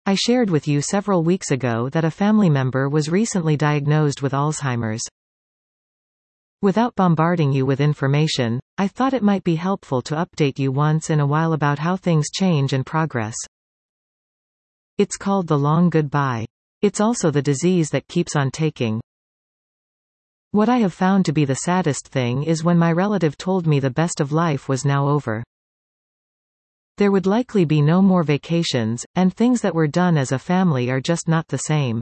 I shared with you several weeks ago that a family member was recently diagnosed with Alzheimer's. Without bombarding you with information, I thought it might be helpful to update you once in a while about how things change and progress. It's called the long goodbye. It's also the disease that keeps on taking. What I have found to be the saddest thing is when my relative told me the best of life was now over. There would likely be no more vacations, and things that were done as a family are just not the same.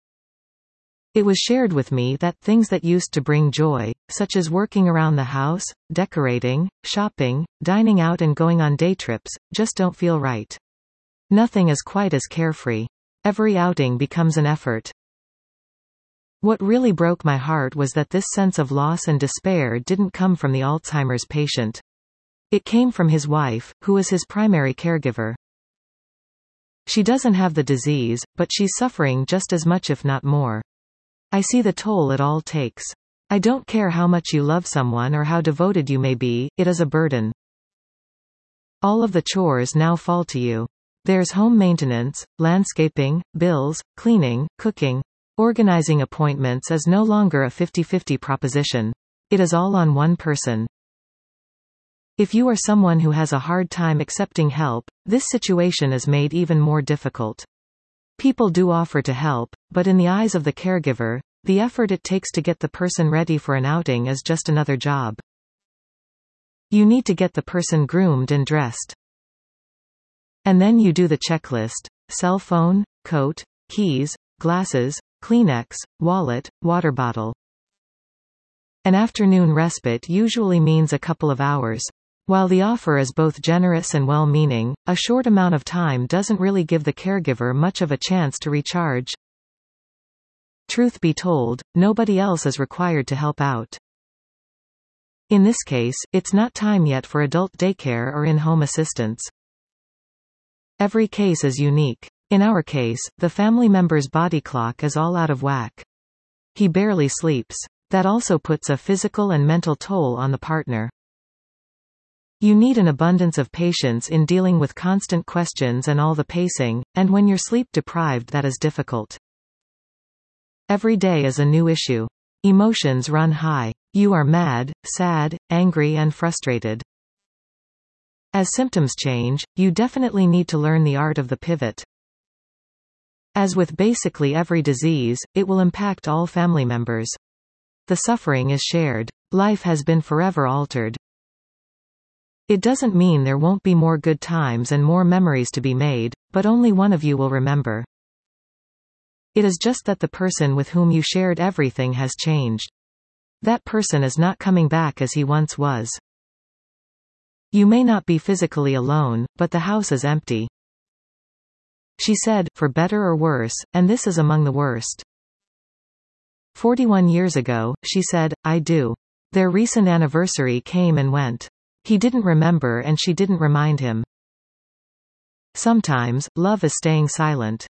It was shared with me that things that used to bring joy, such as working around the house, decorating, shopping, dining out and going on day trips, just don't feel right. Nothing is quite as carefree. Every outing becomes an effort. What really broke my heart was that this sense of loss and despair didn't come from the Alzheimer's patient. It came from his wife, who is his primary caregiver. She doesn't have the disease, but she's suffering just as much if not more. I see the toll it all takes. I don't care how much you love someone or how devoted you may be, it is a burden. All of the chores now fall to you. There's home maintenance, landscaping, bills, cleaning, cooking. Organizing appointments is no longer a 50-50 proposition. It is all on one person. If you are someone who has a hard time accepting help, this situation is made even more difficult. People do offer to help, but in the eyes of the caregiver, the effort it takes to get the person ready for an outing is just another job. You need to get the person groomed and dressed. And then you do the checklist: cell phone, coat, keys, glasses, Kleenex, wallet, water bottle. An afternoon respite usually means a couple of hours. While the offer is both generous and well-meaning, a short amount of time doesn't really give the caregiver much of a chance to recharge. Truth be told, nobody else is required to help out. In this case, it's not time yet for adult daycare or in-home assistance. Every case is unique. In our case, the family member's body clock is all out of whack. He barely sleeps. That also puts a physical and mental toll on the partner. You need an abundance of patience in dealing with constant questions and all the pacing, and when you're sleep-deprived that is difficult. Every day is a new issue. Emotions run high. You are mad, sad, angry and frustrated. As symptoms change, you definitely need to learn the art of the pivot. As with basically every disease, it will impact all family members. The suffering is shared. Life has been forever altered. It doesn't mean there won't be more good times and more memories to be made, but only one of you will remember. It is just that the person with whom you shared everything has changed. That person is not coming back as he once was. You may not be physically alone, but the house is empty. She said, for better or worse, and this is among the worst. 41 years ago, she said, I do. Their recent anniversary came and went. He didn't remember and she didn't remind him. Sometimes, love is staying silent.